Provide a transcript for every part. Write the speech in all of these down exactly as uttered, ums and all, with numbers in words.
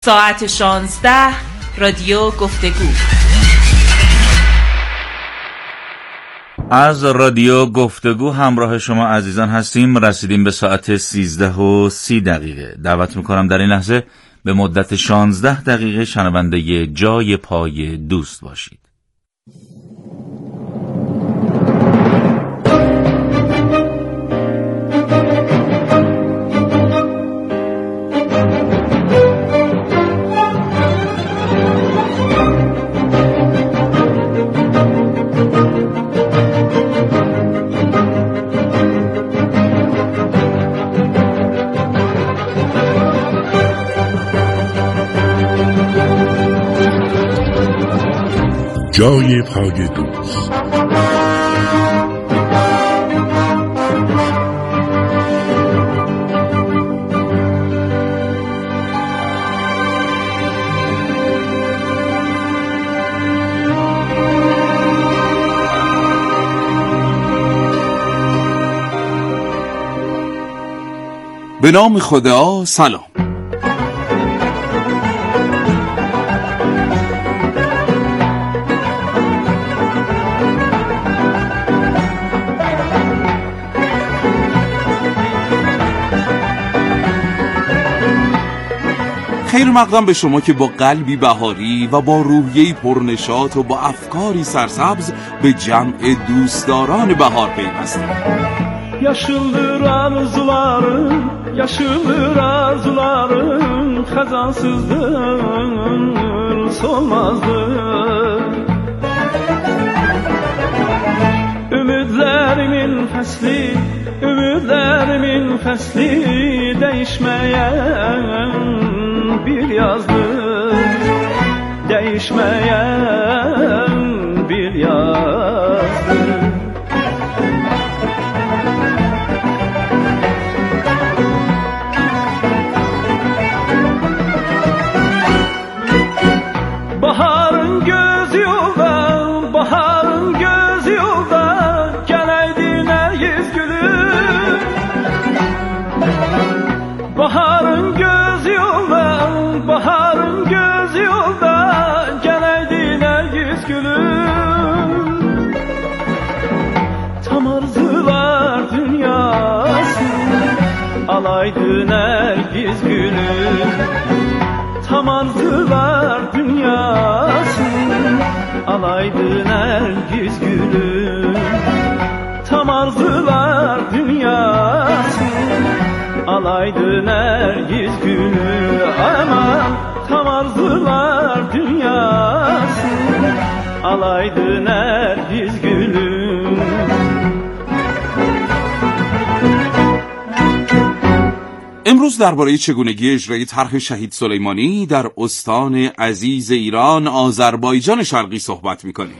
ساعت شانزده رادیو گفتگو. از رادیو گفتگو همراه شما عزیزان هستیم. رسیدیم به ساعت سیزده و سی دقیقه. دعوت میکنم در این لحظه به مدت شانزده دقیقه شنونده جای پای دوست باشید. جای پای دوست. به نام خدا. سلام. خیر مقدم به شما که با قلبی بهاری و با روحیه‌ای پرنشاط و با افکاری سرسبز به جمع دوستداران بهار پیوستید. Yaşıldır arzularım, yaşıldır arzularım, kazansızdır, solmazdır. Ümidlerimin fesli, ümidlerimin fesli, değişmeyen bir yazdır, değişmeyen bir yazdır. Baharın göz yolda, baharın göz yolda, geleydin Nergiz gülüm. Baharın göz yolda, baharın göz yolda, geleydin Nergiz gülüm. Tam arzular dünyası, alaydı Nergiz gülüm. Tam arzular dünyası, alaydı Nergiz gülüm. Tam arzular dünyası, alaydı Nergiz gülüm. Aman tam arzular dünyası, alaydı Nergiz gülüm. امروز درباره چگونگی اجرای طرح شهید سلیمانی در استان عزیز ایران آذربایجان شرقی صحبت می‌کنیم.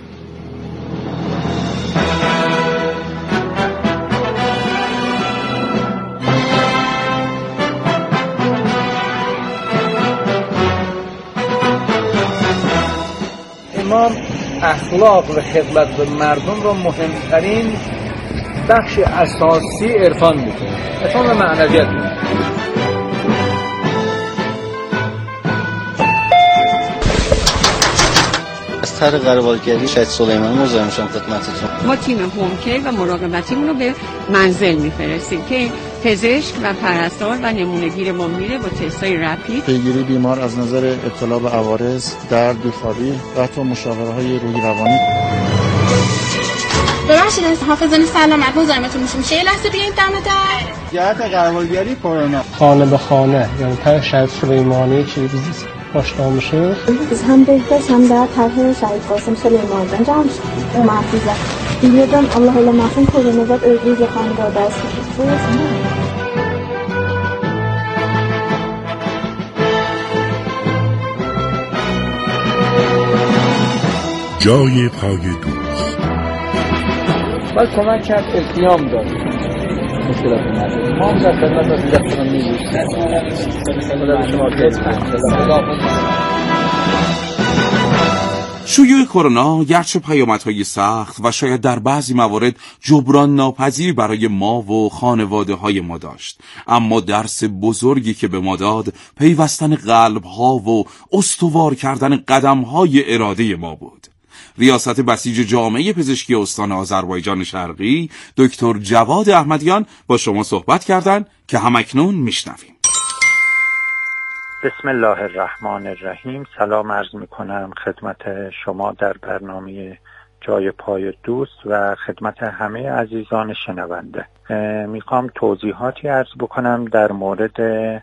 امام اخلاق و خدمت به مردم را مهمترین بخش اساسی عرفان می‌کنه. عرفان و معنویت می‌کنه. از طرح قربالگری شهید سلیمانی مزاحم میشم خدمتتون. ما تیم هوم‌کیر و مراقبتیمون رو به منزل میفرستیم که پزشک و پرستار و نمونه‌گیر ما میره با تستای رپید پیگیری بیمار از نظر ابتلا به عوارض، درد، بیخوابی و حتی مشاوره‌های روحی روانی. ببخشید از حافظان سلامت مزاحمتون میشیم. میشه یه لحظه بیاین دم در؟ جهت قربالگری کرونا خانه به خانه، یعنی طرح شهید سلیمانی چیزی آشنا میشه. biz هم بهداشت هم در طرح شهید قاسم سلیمانی جمع شدیم. محفوظه. دیگران الله الله محفوظ کرونا بعد ارگیز خانواده است. جای پای دوست. باید کمک کرد التیام داد مشکلات نداره. ما هم در خدمت از اینجا کنم میگوشت خدا به شما بزن. شیوع کرونا گرچه پیامدهای سخت و شاید در بعضی موارد جبران ناپذیر برای ما و خانواده های ما داشت، اما درس بزرگی که به ما داد پیوستن قلب ها و استوار کردن قدم های اراده ما بود. ریاست بسیج جامعه پزشکی استان آذربایجان شرقی دکتر جواد احمدیان با شما صحبت کردند که همکنون میشنویم. بسم الله الرحمن الرحیم. سلام عرض میکنم خدمت شما در برنامه جای پای دوست و خدمت همه عزیزان شنونده. میخوام توضیحاتی عرض بکنم در مورد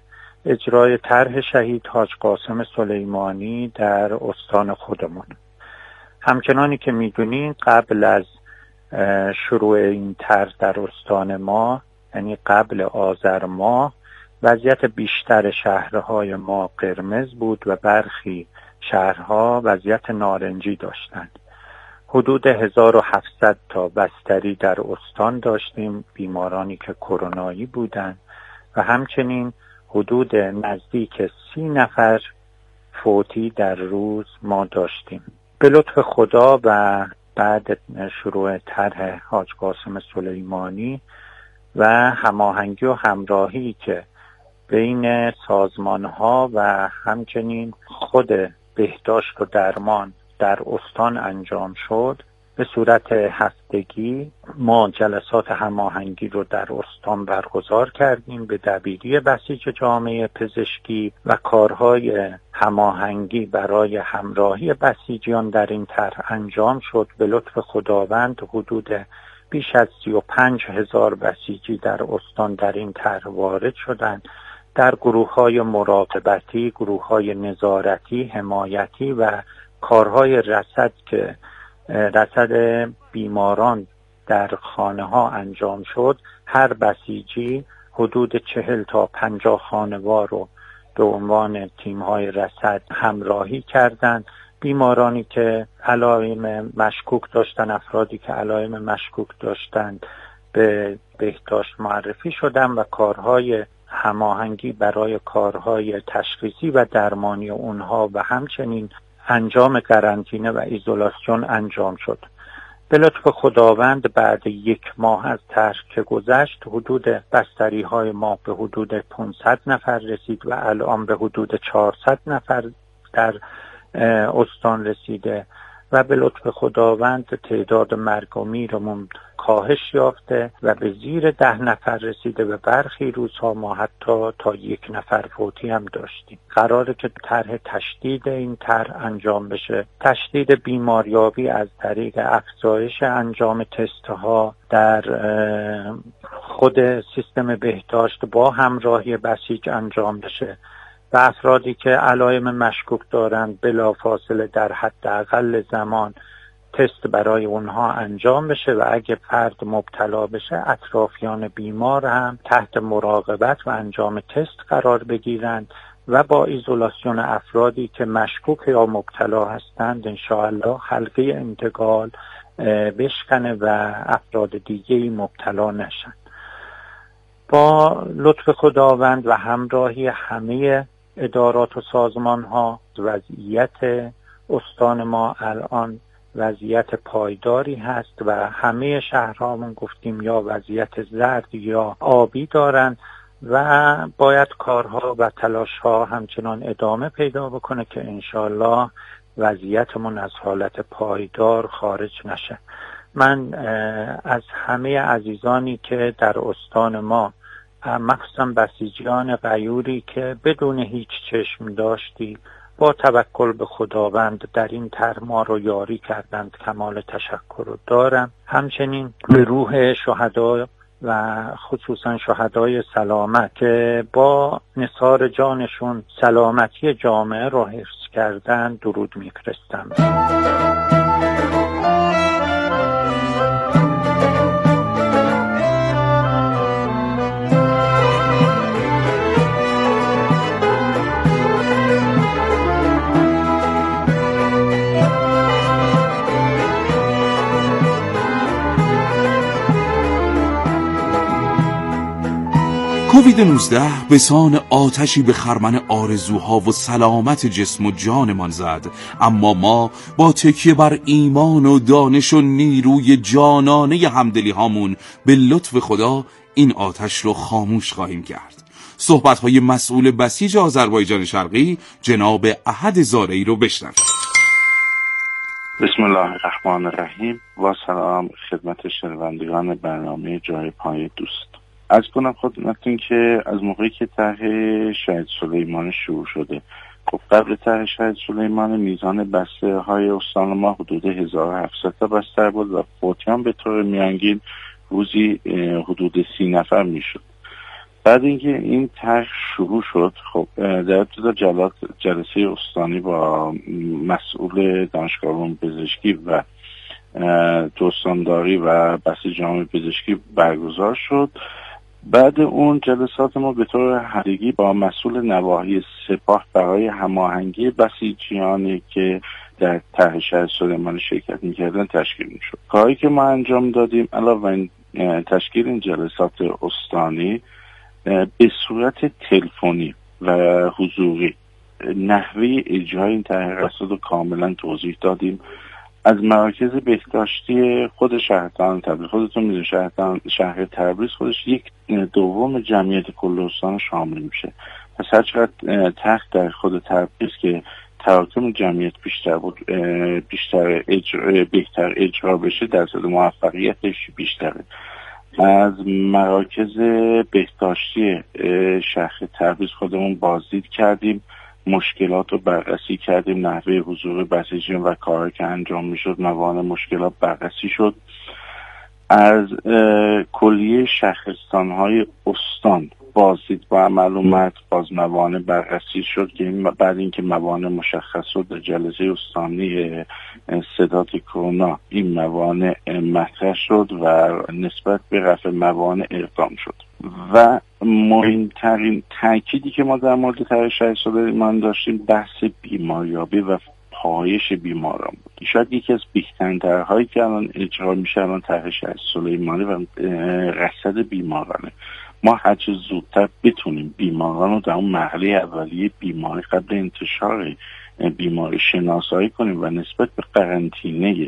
اجرای طرح شهید حاج قاسم سلیمانی در استان خودمون. همچنانی که میدونین قبل از شروع این طرح در استان ما، یعنی قبل آذر ماه، وضعیت بیشتر شهرهای ما قرمز بود و برخی شهرها وضعیت نارنجی داشتند. حدود هزار و هفتصد تا بستری در استان داشتیم، بیمارانی که کرونایی بودند و همچنین حدود نزدیک سی نفر فوتی در روز ما داشتیم. به لطف خدا و بعد شروع طرح حاج قاسم سلیمانی و هماهنگی و همراهی که بین سازمان‌ها و همچنین خود بهداشت و درمان در استان انجام شد، به صورت هفتگی ما جلسات هماهنگی رو در استان برگزار کردیم به دبیری بسیج جامعه پزشکی و کارهای هماهنگی برای همراهی بسیجیان در این طرح انجام شد. به لطف خداوند حدود بیش از سی و پنج هزار بسیجی در استان در این طرح وارد شدند، در گروه‌های مراقبتی، گروه‌های نظارتی، حمایتی و کارهای رصد که رصد بیماران در خانه‌ها انجام شد. هر بسیجی حدود چهل تا پنجاه خانوار رو به عنوان تیم‌های رصد همراهی کردند. بیمارانی که علائم مشکوک داشتن، افرادی که علائم مشکوک داشتند به بهداشت معرفی شدن و کارهای هماهنگی برای کارهای تشخیصی و درمانی اونها و همچنین انجام قرنطینه و ایزولاسیون انجام شد. به لطف خداوند بعد یک ماه از طرح که گذشت، حدود بستری های ما به حدود پانصد نفر رسید و الان به حدود چهارصد نفر در استان رسیده و به لطف خداوند تعداد مرگ و میرمون کاهش یافته و به زیر ده نفر رسیده و برخی روزها ما حتی تا یک نفر فوتی هم داشتیم. قراره که طرح تشدید این طرح انجام بشه، تشدید بیماریابی از طریق افزایش انجام تستها در خود سیستم بهداشت با همراهی بسیج انجام بشه و افرادی که علائم مشکوک دارند بلافاصله در حداقل زمان تست برای اونها انجام بشه و اگه فرد مبتلا بشه اطرافیان بیمار هم تحت مراقبت و انجام تست قرار بگیرند و با ایزولاسیون افرادی که مشکوک یا مبتلا هستند انشاءالله حلقه انتقال بشکنه و افراد دیگه‌ای مبتلا نشن. با لطف خداوند و همراهی همه ادارات و سازمان ها وضعیت استان ما الان وضعیت پایداری هست و همه شهرهامون گفتیم یا وضعیت زرد یا آبی دارن و باید کارها و تلاشها همچنان ادامه پیدا بکنه که انشالله وضعیتمون از حالت پایدار خارج نشه. من از همه عزیزانی که در استان ما، مخصوصا بسیجیان غیوری که بدون هیچ چشم داشتی با توکل به خداوند در این طرح ما رو یاری کردند، کمال تشکر رو دارم. همچنین به روح شهدا و خصوصا شهدای سلامت که با نثار جانشون سلامتی جامعه رو حفظ کردن درود میفرستم. کووید نوزده به سان آتشی به خرمن آرزوها و سلامت جسم و جانمان زد، اما ما با تکیه بر ایمان و دانش و نیروی جانانه همدلی هامون به لطف خدا این آتش رو خاموش خواهیم کرد. صحبت‌های مسئول بسیج آذربایجان شرقی جناب احد زارعی رو بشنوید. بسم الله الرحمن الرحیم و سلام خدمت شنوندگان برنامه جای پای دوست. از کنم خدمتتون که از موقعی که طرح شهید سلیمانی شروع شده، خب قبل طرح شهید سلیمانی میزان بسته های استان ما حدود هزار و هفتصد تا بسته بود و فوتیان به طور میانگین روزی حدود سی نفر میشد. بعد اینکه این طرح شروع شد، خب در ابتدا جلات جلسه استانی با مسئول دانشگاه علوم پزشکی و دوستانداری و بسیج جامعه پزشکی برگزار شد. بعد اون جلسات ما به طور هفتگی با مسئول نواحی سپاه برای هماهنگی بسیجیانی که در طرح شهید سلیمانی شرکت میکردن تشکیل میشد. کاری که ما انجام دادیم علاوه تشکیل این جلسات استانی به صورت تلفنی و حضوری نحوه اجرای این طرح رصد رو کاملا توضیح دادیم. از مراکز بهداشتی خود شهرستان تبریز، خودتون میدونید شهرستان شهر تبریز خودش یک دوم جمعیت کل استان شامل میشه. پس هر چقدر تخت در خود تبریز که تراکم جمعیت بیشتر بود، بیشتر اجرا بهتر اجرا بشه، درصد موفقیتش بیشتره. از مراکز بهداشتی شهر تبریز خودمون بازدید کردیم، مشکلات رو بررسی کردیم، نحوه حضور بسیجیان و کاری که انجام میشد، موانع مشکلات بررسی شد. از کلیه شهرستان‌های استان بازدید با عمل اومد، باز موانع بررسی شد که بعد اینکه موانع مشخص شد در جلسه استانی سداد کرونا این موانع مطرح شد و نسبت به رفع موانع اقدام شد. و مهمترین تأکیدی که ما در مورد طرح شهید سلیمانی داشتیم بحث بیماریابی و پایش بیماران بود. شاید یکی از بهترین طرح‌هایی که الان اجرا میشه الان طرح شهید سلیمانی و رصد بیمارانه. ما هر چه زودتر بتونیم بیماران رو در اون مرحله اولیه بیماری قبل انتشار بیماری شناسایی کنیم و نسبت به قرنطینه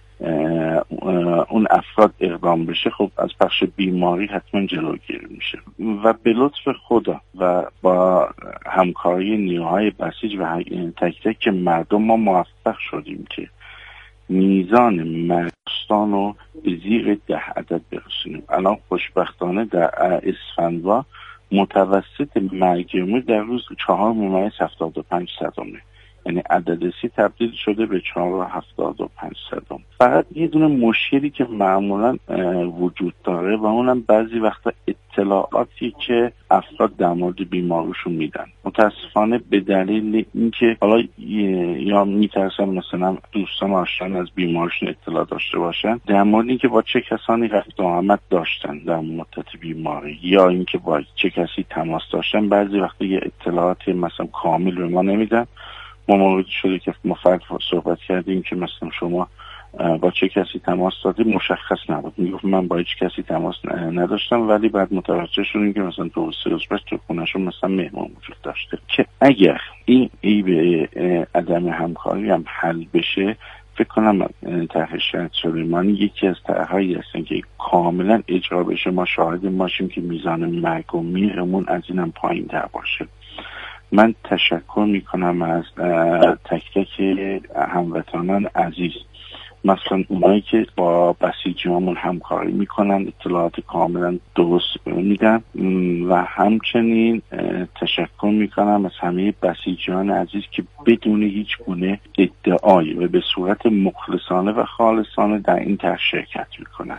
اون افراد اقدام بشه، خب از پخش بیماری حتما جلوگیری میشه. و به لطف خدا و با همکاری نیروهای بسیج و تک تک مردم ما موفق شدیم که میزان مرستان رو به زیر ده عدد برسونیم. الان خوشبختانه در اسفندوا متوسط مرگ عمومی در روز چهار ممیز هفتاد و پنج صدمه، یعنی عدد سی تبدیل شده به چهار و هفتاد و پنج صدم. فقط یه دونه مشکلی که معمولا وجود داره و اونم بعضی وقتا اطلاعاتی که افراد در مورد بیماریشون میدن، متاسفانه به دلیل اینکه حالا یا میترسن مثلا دوستان آشنا از بیماریشون اطلاع داشته باشن در مورد اینکه با چه کسانی رفت و آمد داشتن در مدت بیماری یا اینکه با چه کسی تماس داشتن، بعضی وقتا یه اطلاعات مثلا کامل به ما نمیدن. ما مورد شده که ما فرد صحبت کردیم که مثلا شما با چه کسی تماس دادید، مشخص نبود. میگفت من با هیچ کسی تماس نداشتم، ولی بعد متوجه شدیم که مثلا دو سه روز بعد تو خونه‌شون مثلا مهمان وجود داشته. که اگر این ای به عدم همکاری هم حل بشه، فکر کنم طرح شهید سلیمانی یکی از طرح‌هایی هستن که کاملا اجرا بشه. ما شاهد ماشیم که میزان مرگ و میرمون از اینم پایین‌تر باشه. من تشکر میکنم از تک تک هموطنان عزیز، مثلا اونایی که با بسیجیامون همکاری میکنن، اطلاعات کاملا درست میدن. و همچنین تشکر میکنم از همه بسیجیان عزیز که بدون هیچ گونه ادعایی و به صورت مخلصانه و خالصانه در این طرح شرکت میکنن.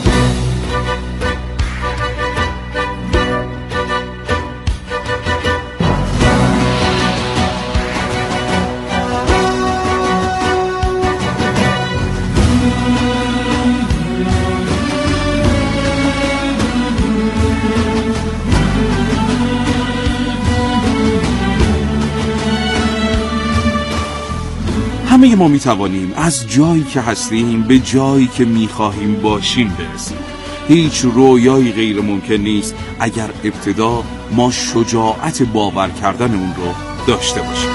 همه ما می توانیم از جایی که هستیم به جایی که می خواهیم باشیم برسیم. هیچ رویایی غیر ممکن نیست اگر ابتدا ما شجاعت باور کردن اون رو داشته باشیم.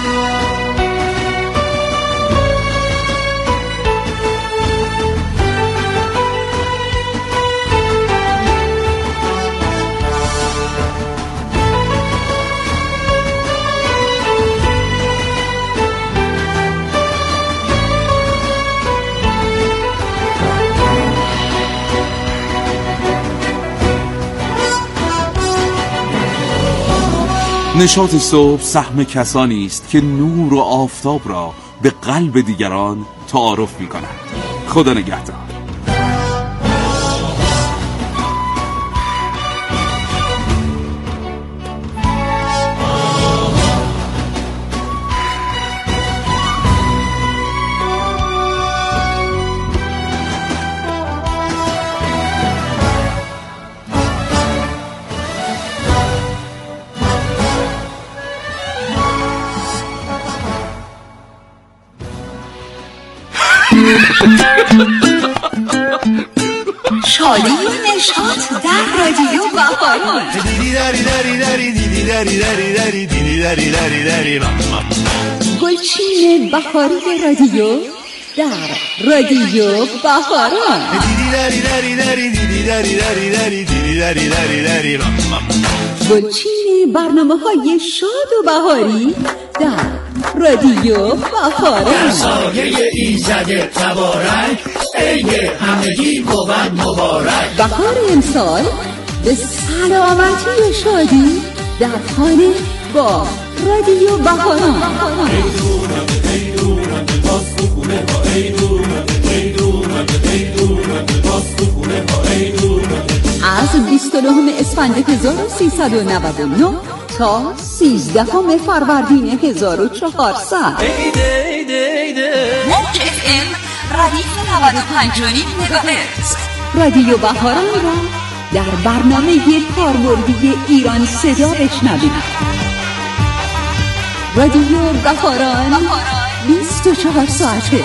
نشاط صبح سهم کسانی است که نور و آفتاب را به قلب دیگران تعارف می کنند. خدا نگهدار. شادی و نشاط در رادیو بهاران. گلچین بهاری رادیو در رادیو بهاران. گلچین برنامه‌های شاد و بهاری در رادیو بهاران. سایه ایزد تبارک ای همگی بود مبارک. بهار امسال به سلامتی و شادی در خانه با رادیو بهاران. از بیست و نهم اسفند هزار و سیصد و نود و نه تا سیزدهم فروردین هزار و چهارصد. موج اف ام ردیف نود و پنج و نیم مگاهرتز. رادیو بهاران را در برنامه کاربردی ایران صدا بشنوید. رادیو بهاران بیست و چهار ساعته.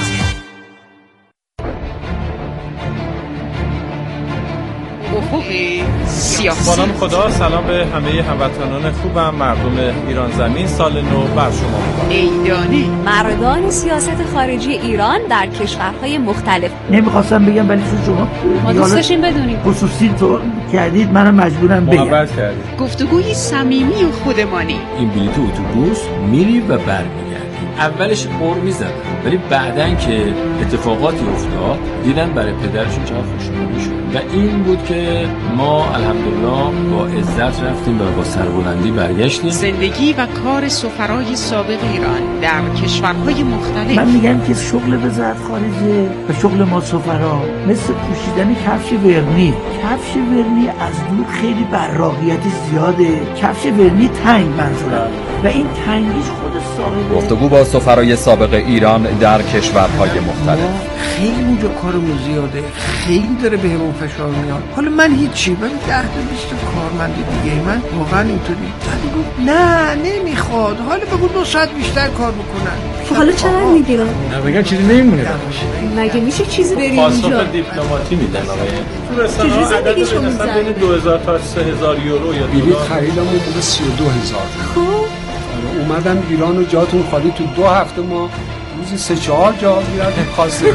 با نام خدا، سلام به همه هموطنان خوبم، مردم ایران زمین. سال نو بر شما میدانی. مردان سیاست خارجی ایران در کشورهای مختلف. نمیخواستم بگم ولی شما ما دوست داشتیم بدونیم. خصوصی تو کردید، منم مجبورم بگم. محبت کردید. گفتگوی صمیمی و خودمانی. این بلیط اتوبوس میری و برمیگردی. اولش قر میزدن ولی بعدن که اتفاقاتی افتاد دیدن برای پدرشون چقدر خوشحال شد و این بود که ما الحمدلله با عزت رفتیم و با سربلندی برگشتیم. زندگی و کار سفرای سابق ایران در کشورهای مختلف. من میگم که شغل وزارت خارجه و شغل ما سفرا مثل پوشیدن کفش ورنی. کفش ورنی از دور خیلی براقیت زیاده. کفش ورنی تنگ منظورم و این تنگیش خود صاحب. گفتگو با سفرای سابق ایران در کشورهای مختلف. خیلی اونجا کارمون زیاده، خیلی داره بهمون فشار میاد. حالا من هیچی، ولی ده تا بیست کارمند دیگه من واقعا اینطوری زدی گفت نه نمیخواد، حالا بگو دو ساعت بیشتر کار بکنن. حالا چرا میگیرن؟ نه بگم چیزی نمیمونه. مگه میشه چیزی بریم اونجا؟ پاسپورت دیپلماتی میدن آقای. تو رسانه‌ها عدد مثلا بین دو هزار تا سه هزار یورو یا بلیط خریدم بود سی و دو هزار. خب اومدم ایران و جاتون خالی. تو دو هفته ما روزی سه چهار جا میرم خاصه.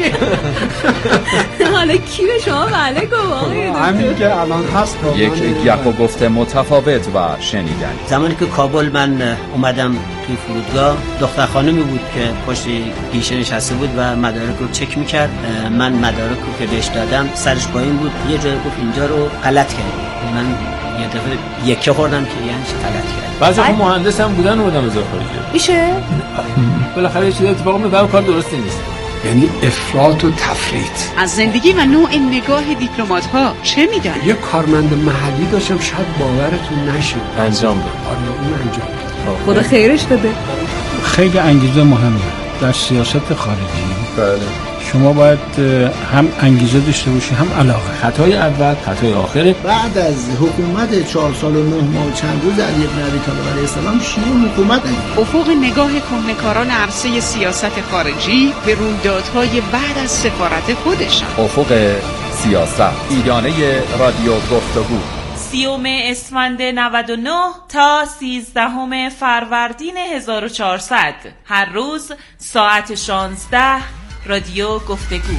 حالا کی به شما بله گفت؟ همین که الان هست. یک گپ و گفت متفاوت و شنیدن. زمانی که کابل من اومدم توی فرودگاه، دختر خانمی بود که پشت گیشه نشسته بود و مدارک رو چک میکرد. من مدارک رو که بهش دادم سرش پایین بود، یه جای گفت اینجا رو غلط کردی. من یه دفعه یکی خوردم که یعنی چی غلط کرد. بعضی هم مهندس هم بودن اومدن وزارت خارجه. میشه؟ بالاخره یه چیزی اتفاق میفته، کار درستی نیست. یعنی افراط و تفریط. از زندگی و نوع نگاه دیپلمات ها چه میدونی؟ یه کارمند محلی داشتم، شاید باورتون نشه، انجام داد. آره اون انجام داد. خدا خیرش بده. خیلی انگیزه مهمه در سیاست خارجی. بله. شما باید هم انگیزه داشته باشی هم علاقه. خطای اول خطای آخره. بعد از حکومت چهار سال و نه ماه و چند روز علی بن ابی طالب علیه السلام شیوع حکومت انجام. افق نگاه کهنه‌کاران عرصه سیاست خارجی به رویدادهای بعد از سفارت خودشان. افق سیاست. ایدانه رادیو گفتگو سیوم اسفند نود و نه تا سیزدهم فروردین هزار و چهارصد. هر روز ساعت شانزده. رادیو گفتگو.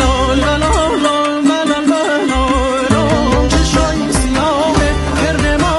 Kırdım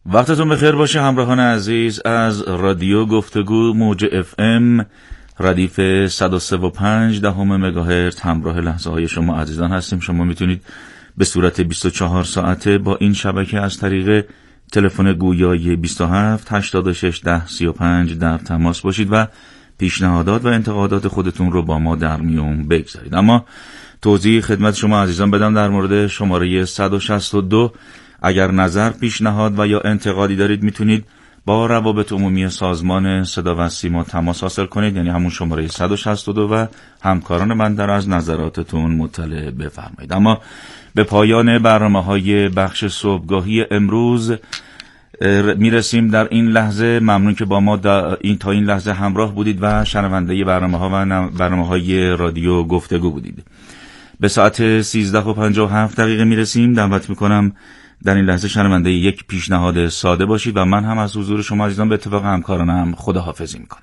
وقتتون بخیر باشه همراهان عزیز از رادیو گفتگو موج اف ام ردیف صد و سه و پنج دهم مگاهرتز همراه لحظه های شما عزیزان هستیم. شما میتونید به صورت بیست و چهار ساعته با این شبکه از طریق تلفن گویای بیست و هفت هشتاد و شش ده سی و پنج در تماس باشید و پیشنهادات و انتقادات خودتون رو با ما در میون بگذارید. اما توضیح خدمت شما عزیزان بدم در مورد شماره صد و شصت و دو. اگر نظر، پیشنهاد و یا انتقادی دارید میتونید با روابط عمومی سازمان صدا و سیما تماس حاصل کنید، یعنی همون شماره صد و شصت و دو، و همکاران من در از نظراتتون مطلع بفرمایید. اما به پایان برنامه‌های بخش صبحگاهی امروز میرسیم. در این لحظه ممنون که با ما این تا این لحظه همراه بودید و شنونده برنامه‌ها و برنامه‌های رادیو گفتگو بودید. به ساعت سیزده و پنجاه و هفت دقیقه میرسیم. دعوت میکنم در این لحظه شنونده یک پیشنهاد ساده باشید و من هم از حضور شما عزیزان به اتفاق همکارانم خداحافظی میکنم.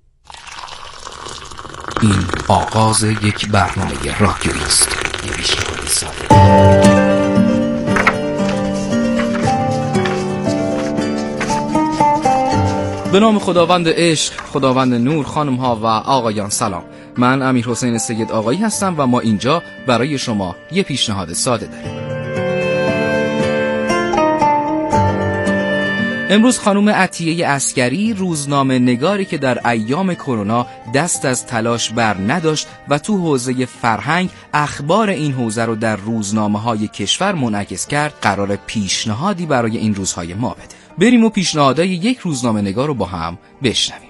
این آغاز یک برنامه رادیویی است. پیشنهاد ساده. به نام خداوند عشق، خداوند نور، خانم ها و آقایان سلام. من امیر حسین سید آقایی هستم و ما اینجا برای شما یه پیشنهاد ساده داریم. امروز خانم عطیه عسکری، روزنامه نگاری که در ایام کرونا دست از تلاش بر نداشت و تو حوزه فرهنگ اخبار این حوزه رو در روزنامه‌های کشور منعکس کرد، قرار پیشنهادی برای این روزهای ما بده. بریم و پیشنهادهای یک روزنامه نگار رو با هم بشنویم.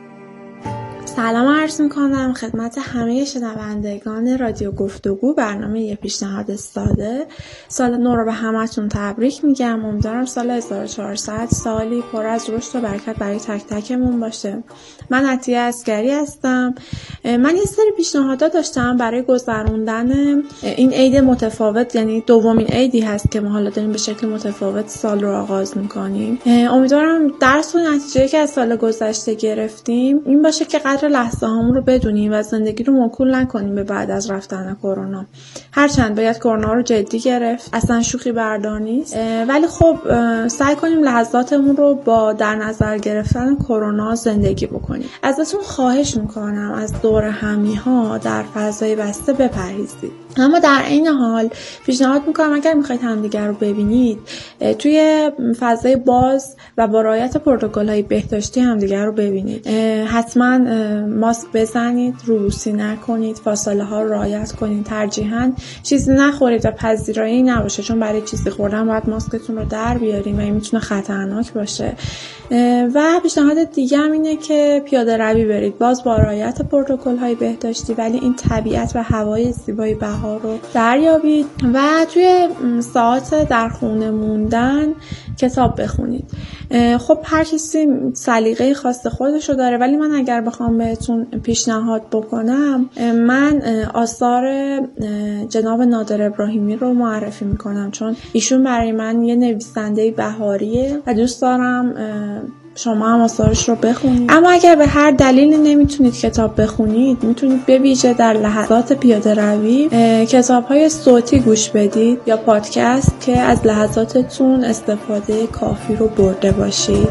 سلام عرض میکنم خدمت همه شنوندگان رادیو گفتگو. برنامه یه پیشنهاد ساده. سال نو رو به همتون تبریک میگم. امیدوارم سال هزار و چهارصد سالی پر از رشد و برکت برای تک تکمون باشه. من عطیه عسکری هستم. من یه سری پیشنهادات داشتم برای گذروندن این عید متفاوت، یعنی دومین عیدی هست که ما حالا داریم به شکل متفاوت سال رو آغاز میکنیم. امیدوارم درس و نتیجه‌ای که از سال گذشته گرفتیم این باشه که قدر لحظه هامون رو بدونیم و زندگی رو موکول نکنیم به بعد از رفتن کرونا. هرچند باید کرونا رو جدی گرفت، اصلا شوخی بردار نیست، ولی خب سعی کنیم لحظاتمون رو با در نظر گرفتن کرونا زندگی بکنیم. ازتون خواهش میکنم از دور همی ها در فضای بسته بپرهیزید. اما در این حال پیشنهاد میکنم اگر میخواید همدیگر رو ببینید توی فضای باز و با رعایت پروتکل‌های بهداشتی همدیگر رو ببینید. حتما ماسک بزنید، روبوسی نکنید، فاصله ها رو رعایت کنید، ترجیحاً چیزی نخورید و پذیرایی نباشه، چون برای چیزی خوردن باید ماسکتون رو در بیاریم و این میتونه خطرناک باشه. و پیشنهاد دیگه هم اینه که پیاده روی برید، باز با رعایت پروتکل‌های بهداشتی، ولی این طبیعت و هوای زیبای بهار رو دریابید و توی ساعت در خونه موندن کتاب بخونید. خب هر کسی سلیقه خاص خودش رو داره، ولی من اگر بخوام بهتون پیشنهاد بکنم، من آثار جناب نادر ابراهیمی رو معرفی میکنم، چون ایشون برای من یه نویسنده بهاریه و دوست دارم شما هم آثارش رو بخونید. اما اگر به هر دلیلی نمیتونید کتاب بخونید، میتونید به ویژه در لحظات پیاده روی کتاب‌های صوتی گوش بدید یا پادکست که از لحظاتتون استفاده کافی رو برده باشید.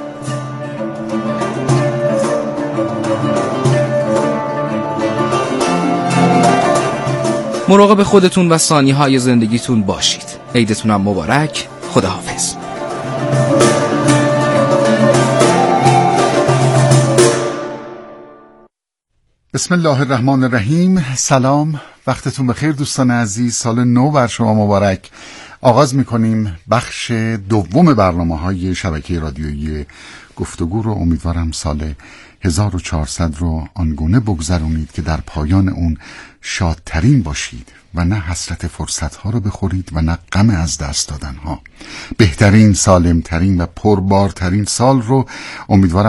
مراقب خودتون و ثانیه‌های زندگیتون باشید. عیدتون هم مبارک. خداحافظ. بسم الله الرحمن الرحیم. سلام، وقتتون بخیر دوستان عزیز، سال نو بر شما مبارک. آغاز میکنیم بخش دوم برنامه های شبکه رادیویی گفتگو رو. امیدوارم سال هزار و چهارصد رو آنگونه بگذرونید که در پایان اون شادترین باشید و نه حسرت فرصت ها رو بخورید و نه غم از دست دادن ها. بهترین، سالمترین و پربارترین سال رو امیدوارم